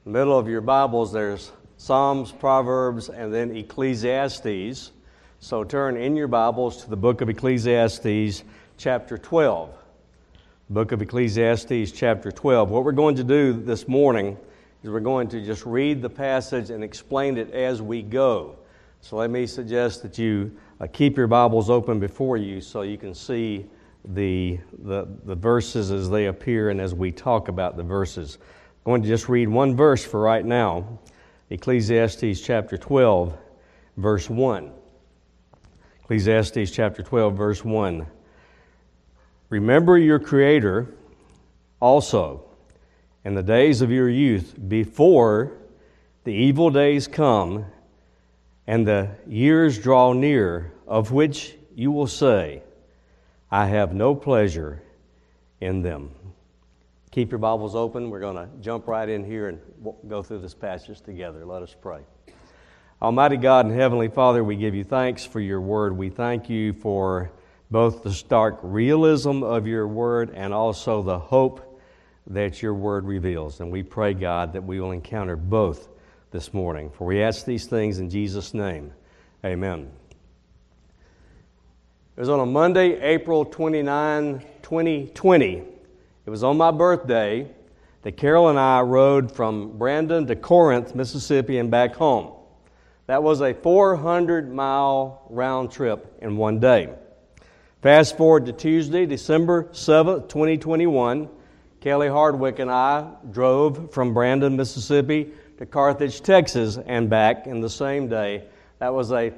In the middle of your Bibles, there's Psalms, Proverbs, and then Ecclesiastes. So turn in your Bibles to the book of Ecclesiastes, chapter 12. Book of Ecclesiastes, chapter 12. What we're going to do this morning is we're going to just read the passage and explain it as we go. So let me suggest that you keep your Bibles open before you so you can see the verses as they appear and as we talk about the verses. I'm going to just read one verse for right now. Ecclesiastes chapter 12, verse 1. Ecclesiastes chapter 12, verse 1. Remember your Creator also in the days of your youth, before the evil days come and the years draw near, of which you will say, I have no pleasure in them. Keep your Bibles open. We're going to jump right in here and go through this passage together. Let us pray. Almighty God and Heavenly Father, we give you thanks for your word. We thank you for both the stark realism of your word and also the hope that your word reveals. And we pray, God, that we will encounter both this morning. For we ask these things in Jesus' name. Amen. It was on a Monday, April 29, 2020. It was on my birthday that Carol and I rode from Brandon to Corinth, Mississippi, and back home. That was a 400-mile round trip in one day. Fast forward to Tuesday, December 7th, 2021, Kelly Hardwick and I drove from Brandon, Mississippi to Carthage, Texas, and back in the same day. That was a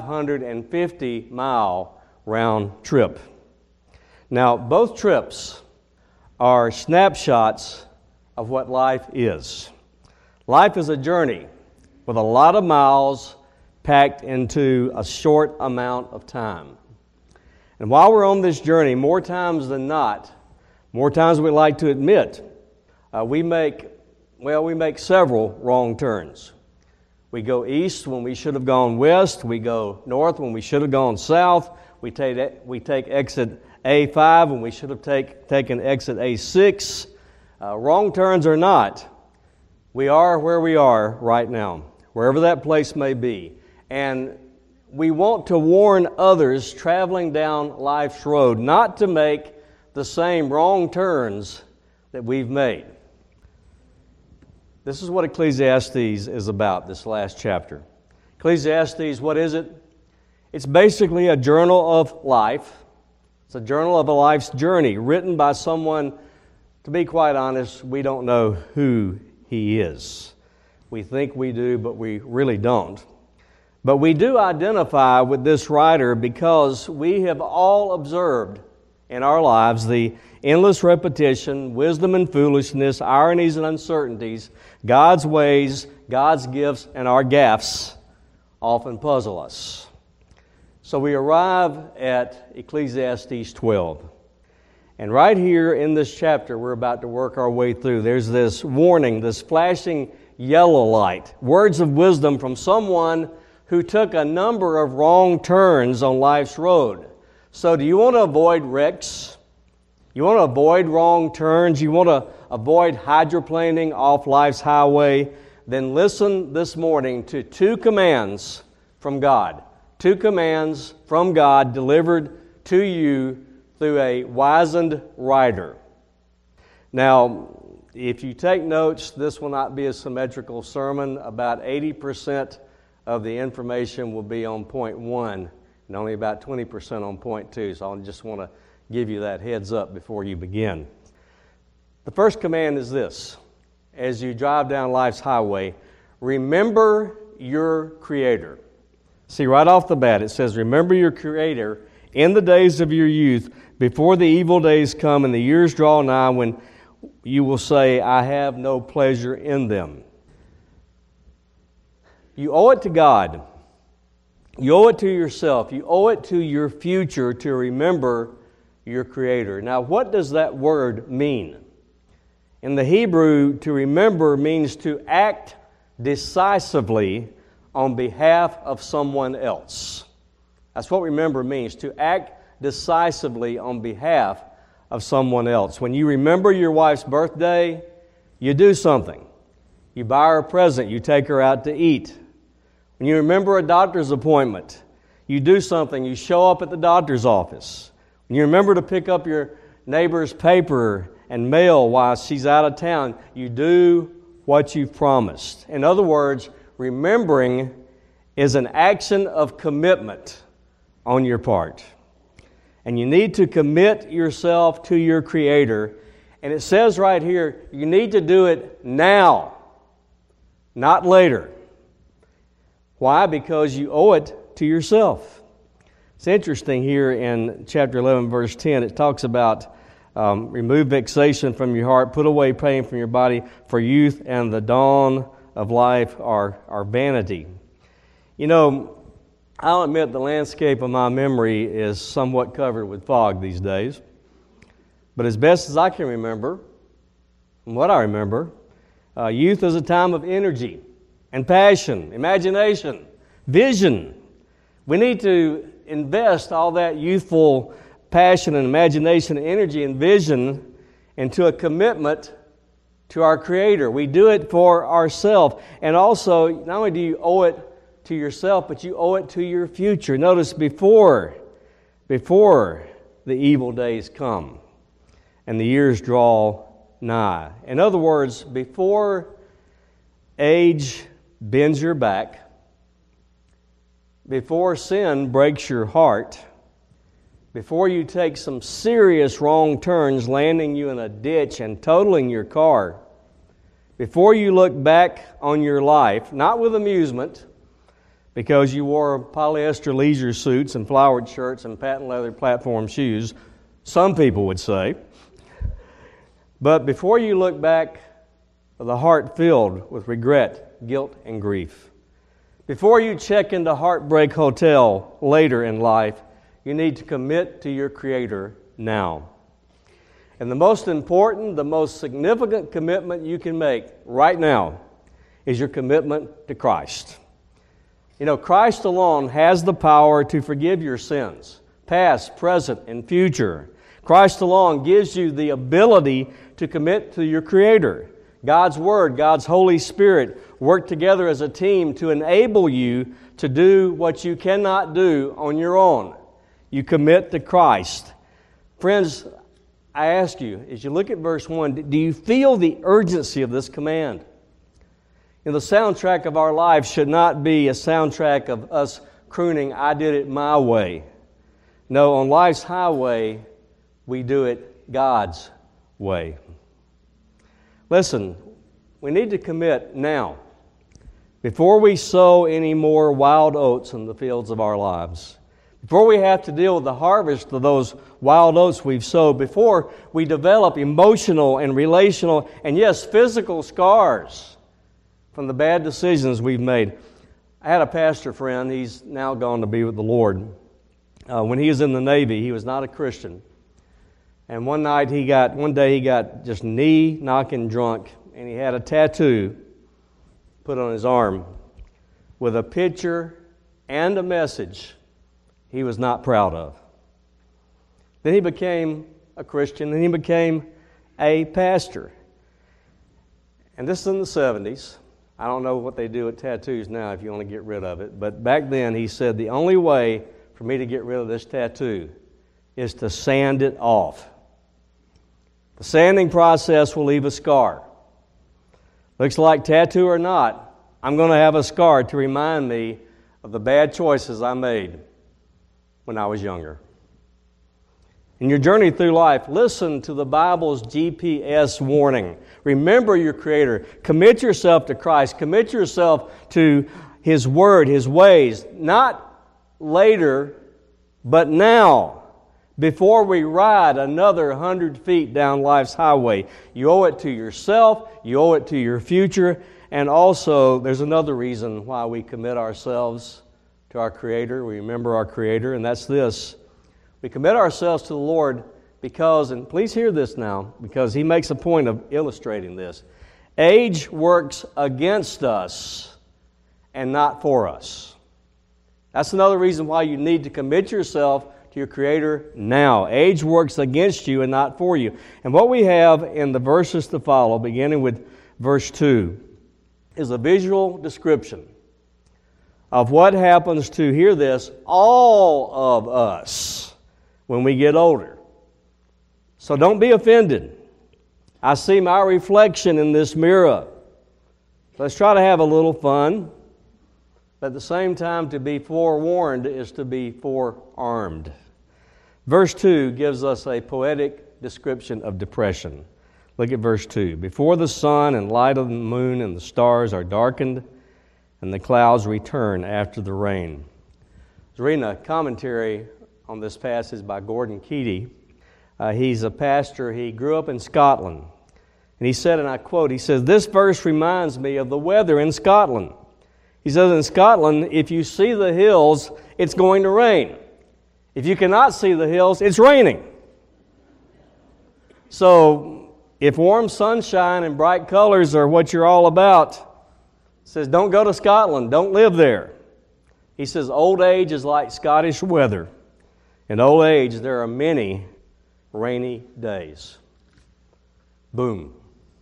550-mile round trip. Now, both trips are snapshots of what life is. Life is a journey with a lot of miles packed into a short amount of time. And while we're on this journey, more times than not, more times we like to admit, we make several wrong turns. We go east when we should have gone west. We go north when we should have gone south. We take exit A5 when we should have taken exit A6. Wrong turns or not, we are where we are right now, wherever that place may be. And we want to warn others traveling down life's road not to make the same wrong turns that we've made. This is what Ecclesiastes is about, this last chapter. Ecclesiastes, what is it? It's basically a journal of life. It's a journal of a life's journey written by someone, to be quite honest, we don't know who he is. We think we do, but we really don't. But we do identify with this writer because we have all observed in our lives the endless repetition, wisdom and foolishness, ironies and uncertainties, God's ways, God's gifts, and our gaffes often puzzle us. So we arrive at Ecclesiastes 12. And right here in this chapter we're about to work our way through, there's this warning, this flashing yellow light, words of wisdom from someone who took a number of wrong turns on life's road. So do you want to avoid wrecks? You want to avoid wrong turns? You want to avoid hydroplaning off life's highway? Then listen this morning to two commands from God. Two commands from God delivered to you through a wizened writer. Now, if you take notes, this will not be a symmetrical sermon. About 80% of the information will be on point 1 and only about 20% on point 2. So I just want to give you that heads up before you begin. The first command is this. As you drive down life's highway, remember your Creator. See, right off the bat, it says, remember your Creator in the days of your youth, before the evil days come and the years draw nigh, when you will say, I have no pleasure in them. You owe it to God. You owe it to yourself. You owe it to your future to remember your Creator. Now, what does that word mean? In the Hebrew, to remember means to act decisively on behalf of someone else. That's what remember means, to act decisively on behalf of someone else. When you remember your wife's birthday, you do something. You buy her a present. You take her out to eat. When you remember a doctor's appointment, you do something. You show up at the doctor's office. When you remember to pick up your neighbor's paper and mail while she's out of town, you do what you've promised. In other words, remembering is an action of commitment on your part. And you need to commit yourself to your Creator. And it says right here, you need to do it now, not later. Why? Because you owe it to yourself. It's interesting here in chapter 11, verse 10, it talks about remove vexation from your heart, put away pain from your body, for youth and the dawn of life are vanity. You know, I'll admit the landscape of my memory is somewhat covered with fog these days. But as best as I can remember, from what I remember, youth is a time of energy and passion, imagination, vision. We need to invest all that youthful passion and imagination, energy and vision into a commitment to our Creator. We do it for ourselves. And also, not only do you owe it to yourself, but you owe it to your future. Notice before the evil days come and the years draw nigh. In other words, before age bends your back, before sin breaks your heart, before you take some serious wrong turns, landing you in a ditch and totaling your car, before you look back on your life, not with amusement, because you wore polyester leisure suits and flowered shirts and patent leather platform shoes, some people would say. But before you look back with a heart filled with regret, guilt, and grief, before you check into Heartbreak Hotel later in life, you need to commit to your Creator now. And the most important, the most significant commitment you can make right now is your commitment to Christ. You know, Christ alone has the power to forgive your sins, past, present, and future. Christ alone gives you the ability to commit to your Creator. God's Word, God's Holy Spirit work together as a team to enable you to do what you cannot do on your own. You commit to Christ. Friends, I ask you, as you look at verse 1, do you feel the urgency of this command? You know, the soundtrack of our lives should not be a soundtrack of us crooning, I did it my way. No, on life's highway, we do it God's way. Listen, we need to commit now, before we sow any more wild oats in the fields of our lives, before we have to deal with the harvest of those wild oats we've sowed, before we develop emotional and relational and, yes, physical scars from the bad decisions we've made. I had a pastor friend, he's now gone to be with the Lord. When he was in the Navy, he was not a Christian. And one day he got just knee-knocking drunk, and he had a tattoo put on his arm with a picture and a message he was not proud of. Then he became a Christian, and he became a pastor. And this is in the 70s. I don't know what they do with tattoos now if you want to get rid of it. But back then he said, the only way for me to get rid of this tattoo is to sand it off. The sanding process will leave a scar. Looks like tattoo or not, I'm going to have a scar to remind me of the bad choices I made when I was younger. In your journey through life, listen to the Bible's GPS warning. Remember your Creator. Commit yourself to Christ. Commit yourself to His Word, His ways. Not later, but now, before we ride another 100 feet down life's highway. You owe it to yourself. You owe it to your future. And also, there's another reason why we commit ourselves to our Creator. We remember our Creator, and that's this. We commit ourselves to the Lord because, and please hear this now, because He makes a point of illustrating this. Age works against us and not for us. That's another reason why you need to commit yourself to your Creator now. Age works against you and not for you. And what we have in the verses to follow, beginning with verse 2, is a visual description of what happens to, hear this, all of us when we get older. So don't be offended. I see my reflection in this mirror. Let's try to have a little fun. But at the same time, to be forewarned is to be forearmed. Verse 2 gives us a poetic description of depression. Look at verse 2. Before the sun and light of the moon and the stars are darkened, and the clouds return after the rain. I was reading a commentary on this passage by Gordon Keaty. He's a pastor. He grew up in Scotland. And he said, and I quote, he says, "This verse reminds me of the weather in Scotland." He says, in Scotland, if you see the hills, it's going to rain. If you cannot see the hills, it's raining. So if warm sunshine and bright colors are what you're all about, he says, don't go to Scotland. Don't live there. He says, old age is like Scottish weather. In old age, there are many rainy days. Boom.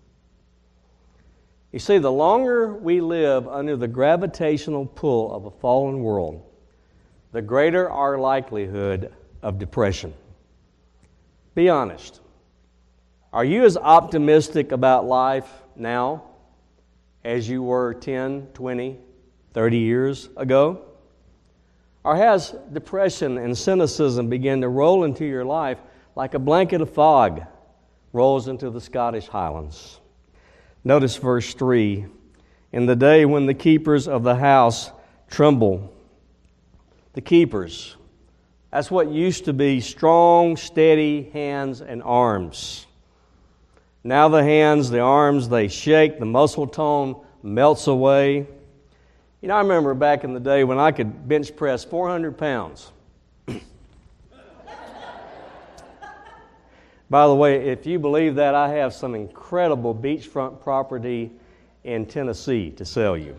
You see, the longer we live under the gravitational pull of a fallen world, the greater our likelihood of depression. Be honest. Are you as optimistic about life now as you were 10, 20, 30 years ago? Or has depression and cynicism begun to roll into your life like a blanket of fog rolls into the Scottish Highlands? Notice verse 3. In the day when the keepers of the house tremble. The keepers. That's what used to be strong, steady hands and arms. Now the hands, the arms, they shake. The muscle tone melts away. You know, I remember back in the day when I could bench press 400 pounds. By the way, if you believe that, I have some incredible beachfront property in Tennessee to sell you.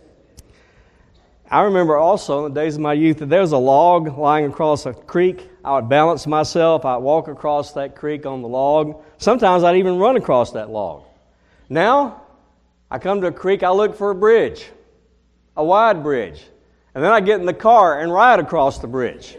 I remember also in the days of my youth that there was a log lying across a creek. I would balance myself. I'd walk across that creek on the log. Sometimes I'd even run across that log. Now, I come to a creek, I look for a bridge, a wide bridge. And then I get in the car and ride across the bridge.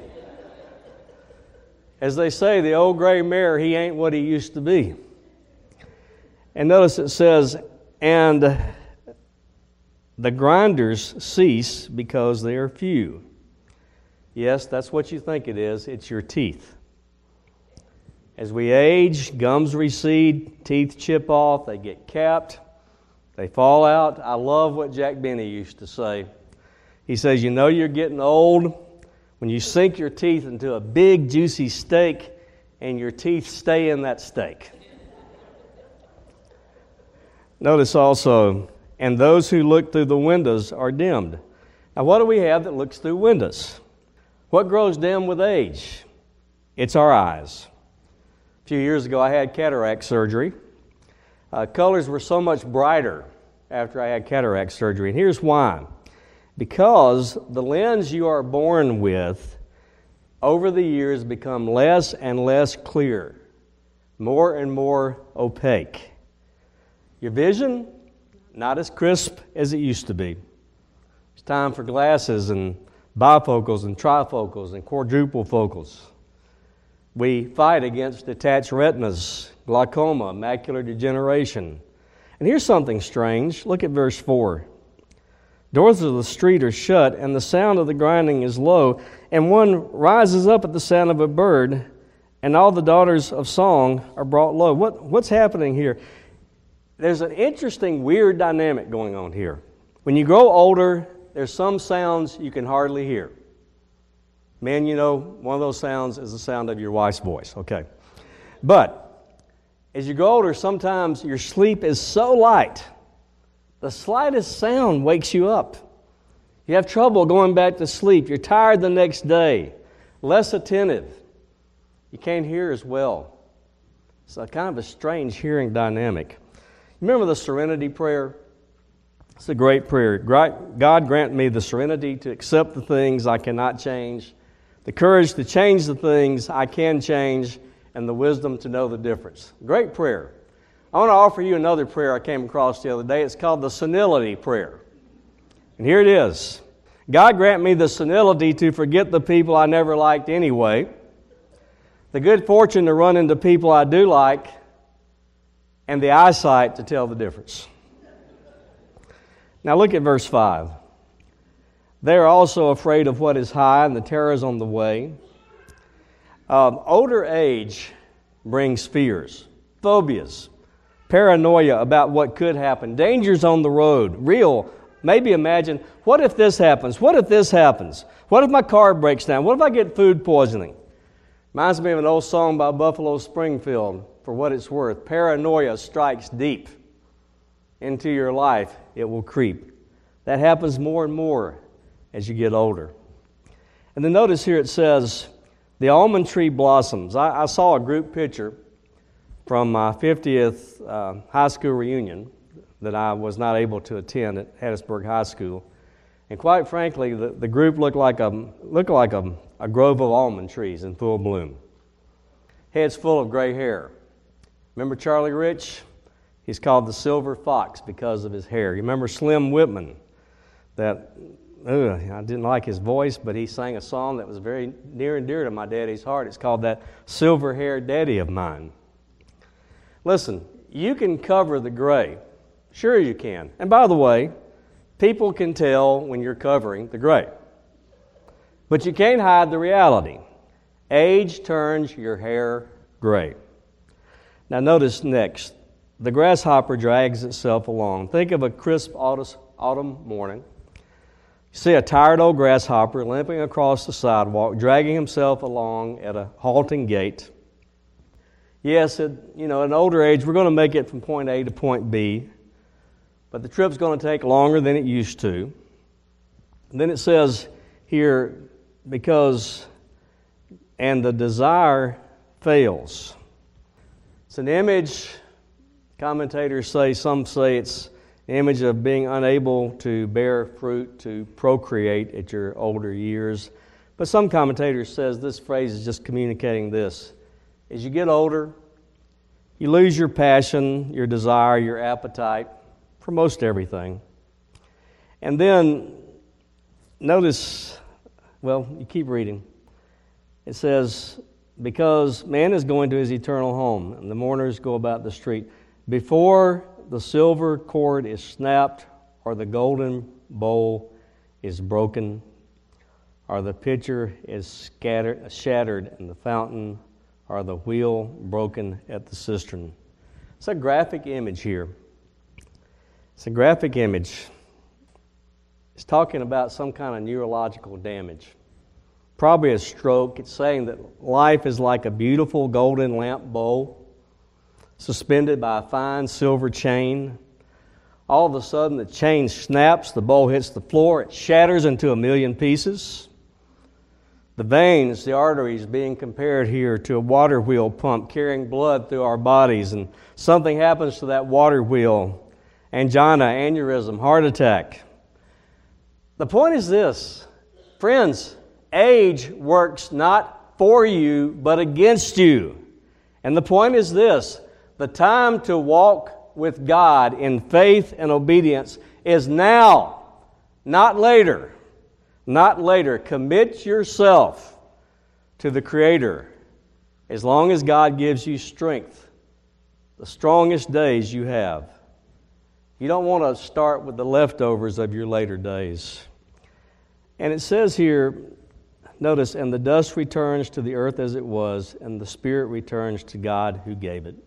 As they say, the old gray mare, he ain't what he used to be. And notice it says, and the grinders cease because they are few. Yes, that's what you think it is. It's your teeth. As we age, gums recede, teeth chip off, they get capped, they fall out. I love what Jack Benny used to say. He says, you know you're getting old when you sink your teeth into a big, juicy steak and your teeth stay in that steak. Notice also, and those who look through the windows are dimmed. Now, what do we have that looks through windows? What grows dim with age? It's our eyes. A few years ago, I had cataract surgery. Colors were so much brighter after I had cataract surgery, and here's why. Because the lens you are born with over the years become less and less clear, more and more opaque. Your vision, not as crisp as it used to be. It's time for glasses and bifocals and trifocals and quadruple focals. We fight against detached retinas, glaucoma, macular degeneration. And here's something strange. Look at verse 4. Doors of the street are shut, and the sound of the grinding is low, and one rises up at the sound of a bird, and all the daughters of song are brought low. What's happening here? There's an interesting, weird dynamic going on here. When you grow older, there's some sounds you can hardly hear. Men, you know, one of those sounds is the sound of your wife's voice, okay. But as you grow older, sometimes your sleep is so light, the slightest sound wakes you up. You have trouble going back to sleep. You're tired the next day, less attentive. You can't hear as well. It's a kind of a strange hearing dynamic. Remember the serenity prayer? It's a great prayer. God grant me the serenity to accept the things I cannot change, the courage to change the things I can change, and the wisdom to know the difference. Great prayer. I want to offer you another prayer I came across the other day. It's called the senility prayer. And here it is. God grant me the senility to forget the people I never liked anyway, the good fortune to run into people I do like, and the eyesight to tell the difference. Now look at verse 5. They are also afraid of what is high, and the terrors on the way. Older age brings fears, phobias, paranoia about what could happen, dangers on the road, real. Maybe imagine, what if this happens? What if this happens? What if my car breaks down? What if I get food poisoning? Reminds me of an old song by Buffalo Springfield, for what it's worth. Paranoia strikes deep into your life. It will creep. That happens more and more as you get older. And then notice here it says, the almond tree blossoms. I saw a group picture from my 50th high school reunion that I was not able to attend at Hattiesburg High School. And quite frankly, the group looked like a grove of almond trees in full bloom. Heads full of gray hair. Remember Charlie Rich? He's called the Silver Fox because of his hair. You remember Slim Whitman? I didn't like his voice, but he sang a song that was very near and dear to my daddy's heart. It's called That Silver-Haired Daddy of Mine. Listen, you can cover the gray. Sure you can. And by the way, people can tell when you're covering the gray. But you can't hide the reality. Age turns your hair gray. Now notice next, the grasshopper drags itself along. Think of a crisp autumn morning. You see a tired old grasshopper limping across the sidewalk, dragging himself along at a halting gait. Yes, at an older age, we're going to make it from point A to point B, but the trip's going to take longer than it used to. And then it says here, and the desire fails. It's an image, commentators say, some say it's an image of being unable to bear fruit, to procreate at your older years. But some commentators says this phrase is just communicating this. As you get older, you lose your passion, your desire, your appetite for most everything. And then, notice, you keep reading. It says, because man is going to his eternal home, and the mourners go about the street. Before the silver cord is snapped, or the golden bowl is broken, or the pitcher is shattered, and the fountain or the wheel broken at the cistern. It's a graphic image here. It's a graphic image. It's talking about some kind of neurological damage. Probably a stroke. It's saying that life is like a beautiful golden lamp bowl suspended by a fine silver chain. All of a sudden the chain snaps, the bowl hits the floor, it shatters into a million pieces. The veins, the arteries being compared here to a water wheel pump carrying blood through our bodies, and something happens to that water wheel, angina, aneurysm, heart attack. The point is this, friends, age works not for you but against you. And the point is this, the time to walk with God in faith and obedience is now, not later. Not later. Commit yourself to the Creator as long as God gives you strength, the strongest days you have. You don't want to start with the leftovers of your later days. And it says here, notice, and the dust returns to the earth as it was, and the spirit returns to God who gave it.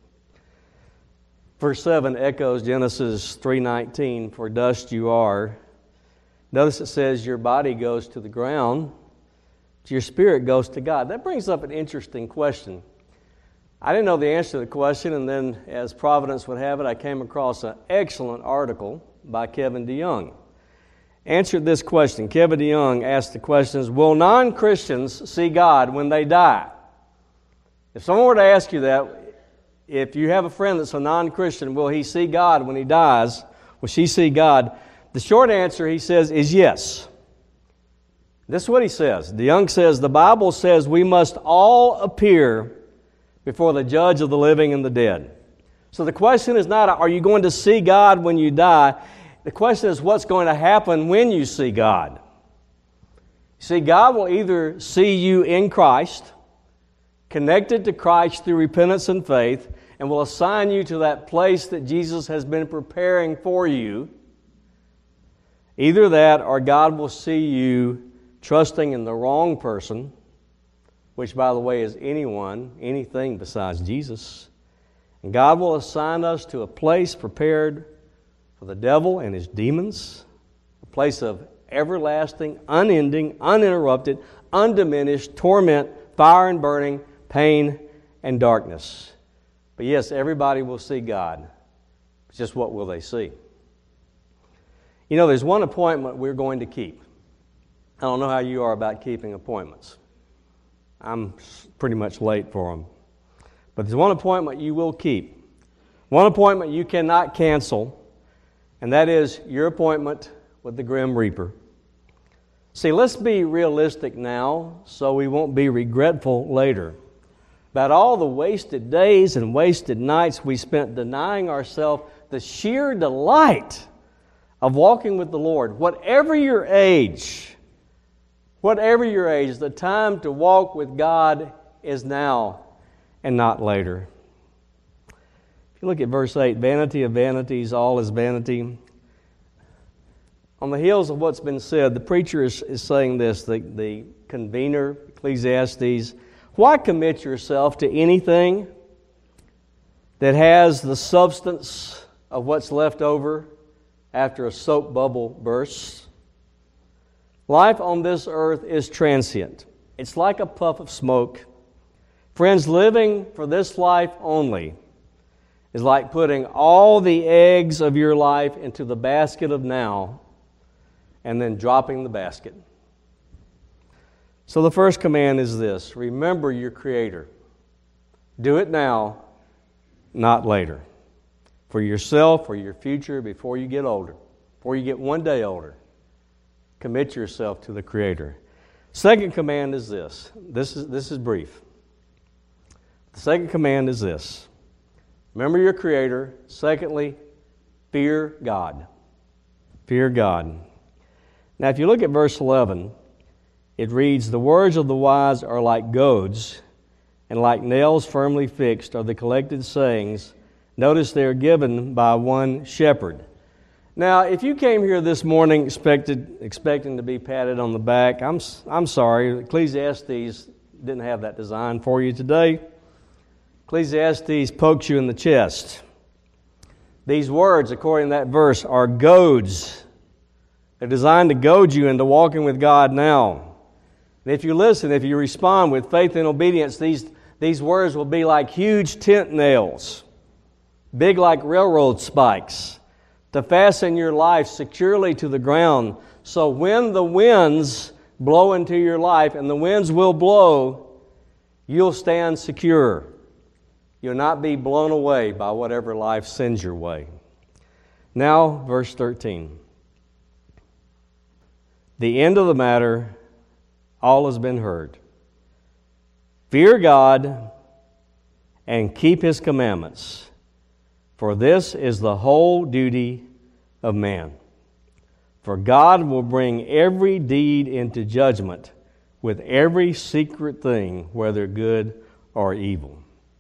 Verse 7 echoes Genesis 3:19, for dust you are. Notice it says your body goes to the ground, your spirit goes to God. That brings up an interesting question. I didn't know the answer to the question, and then as Providence would have it, I came across an excellent article by Kevin DeYoung. Answered this question. Kevin DeYoung asked the questions, will non-Christians see God when they die? If someone were to ask you that, if you have a friend that's a non-Christian, will he see God when he dies? Will she see God? The short answer, he says, is yes. This is what he says. DeYoung says, the Bible says we must all appear before the judge of the living and the dead. So the question is not, are you going to see God when you die? The question is, what's going to happen when you see God? See, God will either see you in Christ, connected to Christ through repentance and faith, and will assign you to that place that Jesus has been preparing for you. Either that, or God will see you trusting in the wrong person, which, by the way, is anything besides Jesus. And God will assign us to a place prepared for the devil and his demons, a place of everlasting, unending, uninterrupted, undiminished torment, fire and burning, pain and darkness. But yes, everybody will see God. It's just what will they see? You know, there's one appointment we're going to keep. I don't know how you are about keeping appointments. I'm pretty much late for them. But there's one appointment you will keep. One appointment you cannot cancel, and that is your appointment with the Grim Reaper. See, let's be realistic now so we won't be regretful later about all the wasted days and wasted nights we spent denying ourselves the sheer delight of walking with the Lord. Whatever your age, the time to walk with God is now and not later. If you look at verse 8, vanity of vanities, all is vanity. On the heels of what's been said, the preacher is saying this, the convener, Ecclesiastes, why commit yourself to anything that has the substance of what's left over after a soap bubble bursts? Life on this earth is transient. It's like a puff of smoke. Friends, living for this life only is like putting all the eggs of your life into the basket of now and then dropping the basket. So the first command is this: remember your Creator. Do it now, not later. For yourself, for your future, before you get older, before you get one day older. Commit yourself to the Creator. Second command is this. This is brief. The second command is this: remember your Creator. Secondly, fear God. Fear God. Now, if you look at verse 11, it reads, the words of the wise are like goads, and like nails firmly fixed are the collected sayings. Notice they are given by one shepherd. Now, if you came here this morning expecting to be patted on the back, I'm sorry. Ecclesiastes didn't have that design for you today. Ecclesiastes pokes you in the chest. These words, according to that verse, are goads. They're designed to goad you into walking with God now. And if you listen, if you respond with faith and obedience, these words will be like huge tent nails, big like railroad spikes, to fasten your life securely to the ground. So when the winds blow into your life, and the winds will blow, you'll stand secure. You'll not be blown away by whatever life sends your way. Now, verse 13. The end of the matter, all has been heard. Fear God and keep His commandments, for this is the whole duty of man. For God will bring every deed into judgment with every secret thing, whether good or evil.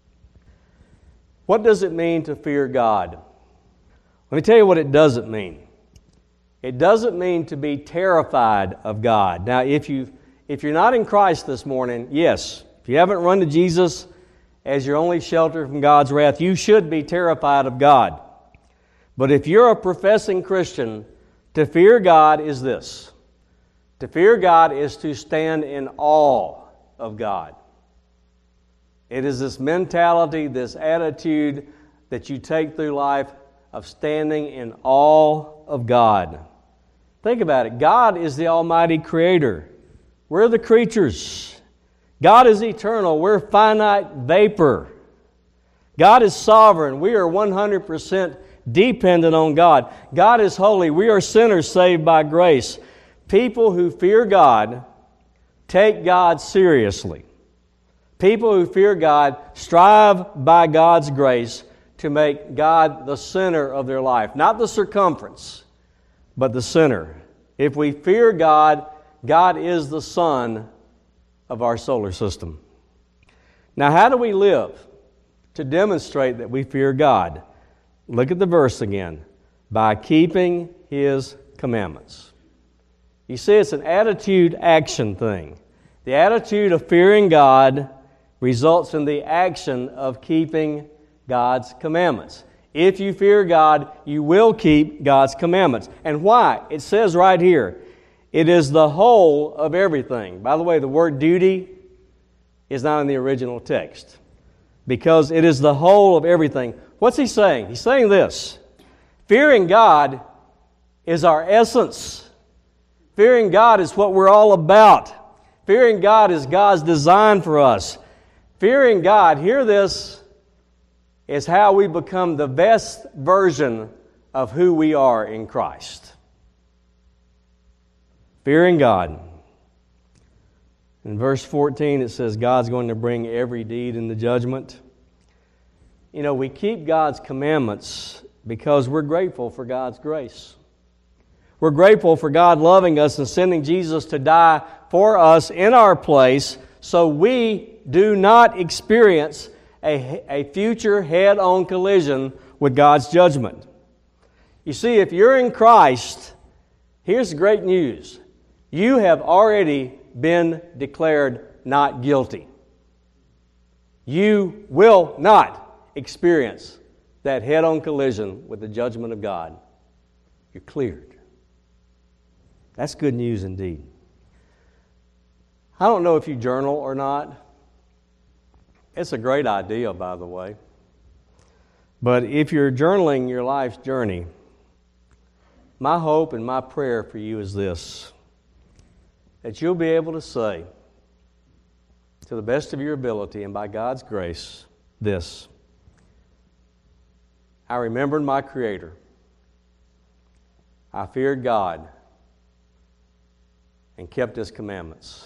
What does it mean to fear God? Let me tell you what it doesn't mean. It doesn't mean to be terrified of God. Now, if you're not in Christ this morning, yes, if you haven't run to Jesus as your only shelter from God's wrath, you should be terrified of God. But if you're a professing Christian, to fear God is this. To fear God is to stand in awe of God. It is this mentality, this attitude that you take through life of standing in awe of God. Think about it. God is the Almighty Creator. We're the creatures. God is eternal. We're finite vapor. God is sovereign. We are 100% dependent on God. God is holy. We are sinners saved by grace. People who fear God take God seriously. People who fear God strive by God's grace to make God the center of their life. Not the circumference, but the center. If we fear God, God is the sun of our solar system. Now, how do we live to demonstrate that we fear God? Look at the verse again. By keeping His commandments. You see, it's an attitude-action thing. The attitude of fearing God results in the action of keeping God's commandments. If you fear God, you will keep God's commandments. And why? It says right here, it is the whole of everything. By the way, the word duty is not in the original text, because it is the whole of everything. What's he saying? He's saying this: fearing God is our essence. Fearing God is what we're all about. Fearing God is God's design for us. Fearing God, hear this, is how we become the best version of who we are in Christ. Fearing God. In verse 14 it says God's going to bring every deed into judgment. You know, we keep God's commandments because we're grateful for God's grace. We're grateful for God loving us and sending Jesus to die for us in our place so we do not experience a future head-on collision with God's judgment. You see, if you're in Christ, here's great news. You have already been declared not guilty. You will not experience that head-on collision with the judgment of God. You're cleared. That's good news indeed. I don't know if you journal or not. It's a great idea, by the way. But if you're journaling your life's journey, my hope and my prayer for you is this: that you'll be able to say, to the best of your ability and by God's grace, this: I remembered my Creator. I feared God and kept His commandments.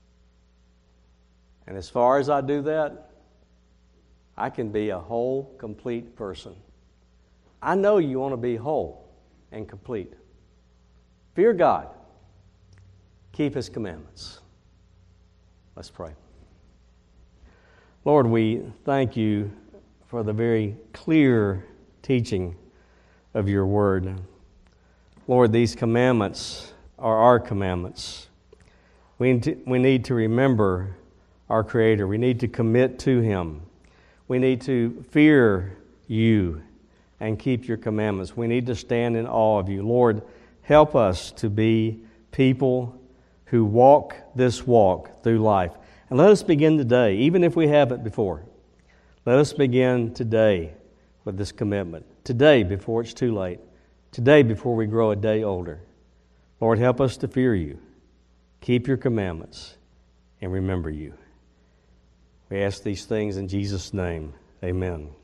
And as far as I do that, I can be a whole, complete person. I know you want to be whole and complete. Fear God. Keep His commandments. Let's pray. Lord, we thank You for the very clear teaching of Your Word. Lord, these commandments are our commandments. We need to remember our Creator. We need to commit to Him. We need to fear You and keep Your commandments. We need to stand in awe of You. Lord, help us to be people who walk this walk through life. And let us begin today, even if we haven't before. Let us begin today with this commitment. Today, before it's too late. Today, before we grow a day older. Lord, help us to fear You, keep Your commandments, and remember You. We ask these things in Jesus' name. Amen.